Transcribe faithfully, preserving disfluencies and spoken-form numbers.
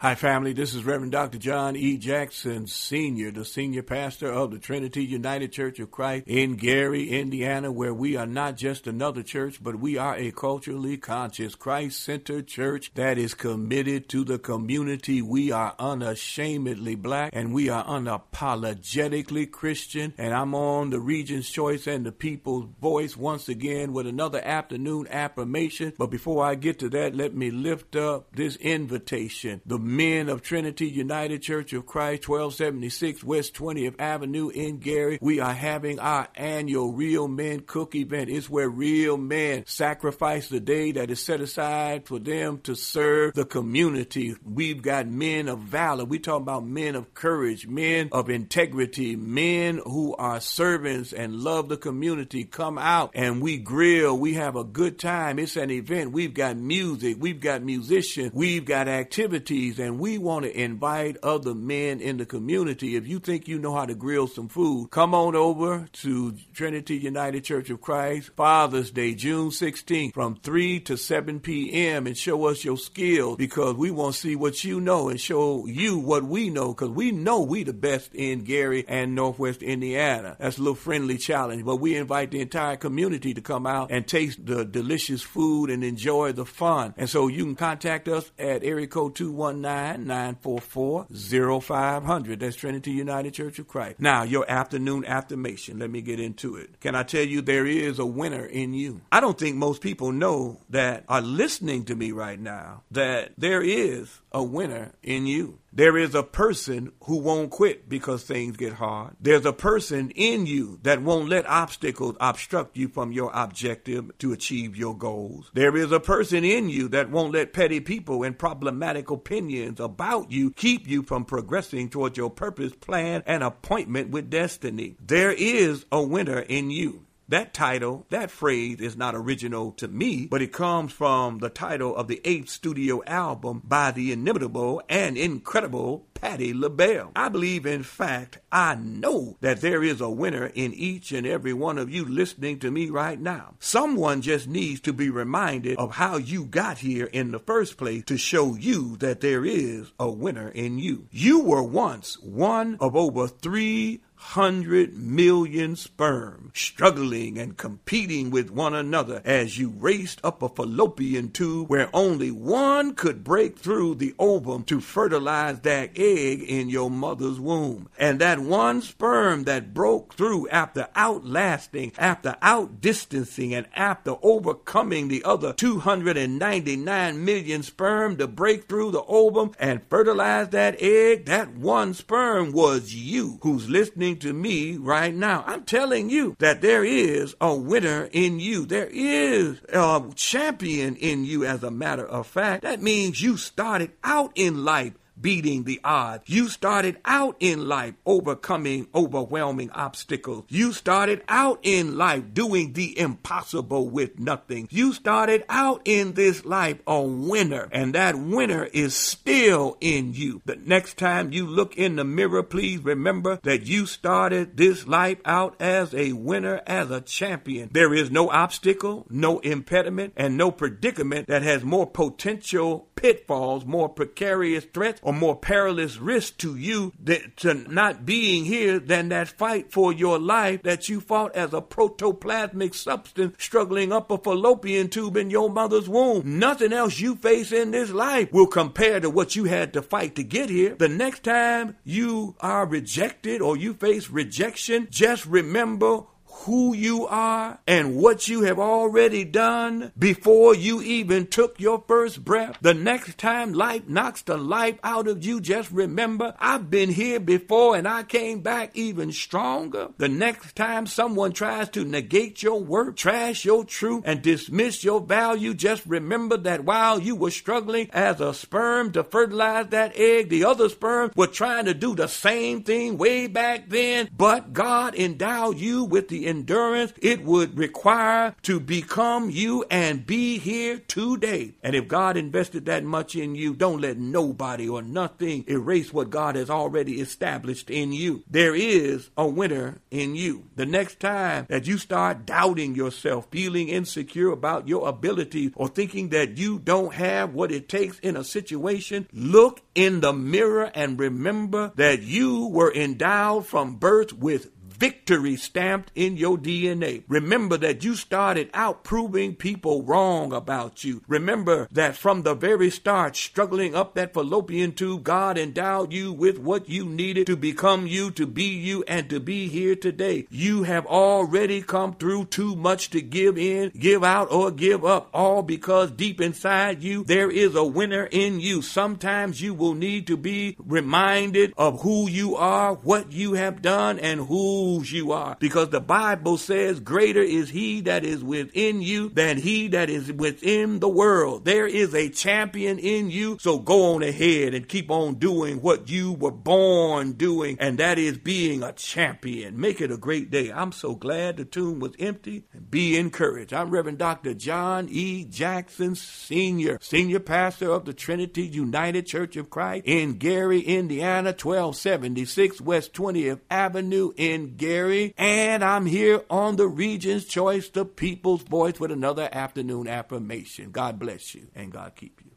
Hi, family. This is Reverend Doctor John E. Jackson, Senior, the senior pastor of the Trinity United Church of Christ in Gary, Indiana, where we are not just another church, but we are a culturally conscious, Christ-centered church that is committed to the community. We are unashamedly black, and we are unapologetically Christian. And I'm on the Regent's Choice and the People's Voice once again with another afternoon affirmation. But before I get to that, let me lift up this invitation. The men of Trinity United Church of Christ, twelve seventy-six West twentieth Avenue in Gary. We are having our annual Real Men Cook event. It's where real men sacrifice the day that is set aside for them to serve the community. We've got men of valor. We talk about men of courage, men of integrity, men who are servants and love the community. Come out and we grill. We have a good time. It's an event. We've got music. We've got musicians. We've got activities. And we want to invite other men in the community. If you think you know how to grill some food, come on over to Trinity United Church of Christ, Father's Day, June sixteenth, from three to seven p.m. and show us your skills, because we want to see what you know and show you what we know, because we know we the best in Gary and Northwest Indiana. That's a little friendly challenge, but we invite the entire community to come out and taste the delicious food and enjoy the fun. And so you can contact us at area code two one nine, nine four four, zero five zero zero. That's Trinity United Church of Christ. Now, your afternoon affirmation. Let me get into it. Can I tell you there is a winner in you? I don't think most people know that are listening to me right now that there is a winner in you. There is a person who won't quit because things get hard. There's a person in you that won't let obstacles obstruct you from your objective to achieve your goals. There is a person in you that won't let petty people and problematic opinions about you keep you from progressing towards your purpose, plan, and appointment with destiny. There is a winner in you. That title, that phrase is not original to me, but it comes from the title of the eighth studio album by the inimitable and incredible Patti LaBelle. I believe, in fact, I know that there is a winner in each and every one of you listening to me right now. Someone just needs to be reminded of how you got here in the first place to show you that there is a winner in you. You were once one of over three hundred million sperm struggling and competing with one another as you raced up a fallopian tube where only one could break through the ovum to fertilize that egg in your mother's womb. And that one sperm that broke through after outlasting, after outdistancing, and after overcoming the other two hundred ninety-nine million sperm to break through the ovum and fertilize that egg, that one sperm was you who's listening to me right now. I'm telling you that there is a winner in you. There is a champion in you, as a matter of fact. That means you started out in life beating the odds. You started out in life overcoming overwhelming obstacles. You started out in life doing the impossible with nothing. You started out in this life a winner, and that winner is still in you. The next time you look in the mirror, please remember that you started this life out as a winner, as a champion. There is no obstacle, no impediment, and no predicament that has more potential pitfalls, more precarious threats, or more perilous risk to you that, to not being here than that fight for your life that you fought as a protoplasmic substance struggling up a fallopian tube in your mother's womb. Nothing else you face in this life will compare to what you had to fight to get here. The next time you are rejected or you face rejection, just remember who you are and what you have already done before you even took your first breath. The next time life knocks the life out of you, just remember, I've been here before and I came back even stronger. The next time someone tries to negate your work, trash your truth, and dismiss your value, just remember that while you were struggling as a sperm to fertilize that egg, the other sperm were trying to do the same thing way back then, but God endowed you with the the endurance it would require to become you and be here today. And if God invested that much in you, don't let nobody or nothing erase what God has already established in you. There is a winner in you. The next time that you start doubting yourself, feeling insecure about your ability, or thinking that you don't have what it takes in a situation, look in the mirror and remember that you were endowed from birth with victory stamped in your D N A. Remember that you started out proving people wrong about you. Remember that from the very start, struggling up that fallopian tube, God endowed you with what you needed to become you, to be you, and to be here today. You have already come through too much to give in, give out, or give up, all because deep inside you, there is a winner in you. Sometimes you will need to be reminded of who you are, what you have done, and who you are, because the Bible says greater is he that is within you than he that is within the world. There is a champion in you, so go on ahead and keep on doing what you were born doing, and that is being a champion. Make it a great day. I'm so glad the tomb was empty. Be encouraged. I'm Reverend Doctor John E. Jackson Senior, Senior Pastor of the Trinity United Church of Christ in Gary, Indiana, twelve seventy-six West twentieth Avenue in Gary, and I'm here on the Regent's Choice, the People's Voice, with another afternoon affirmation. God bless you and God keep you.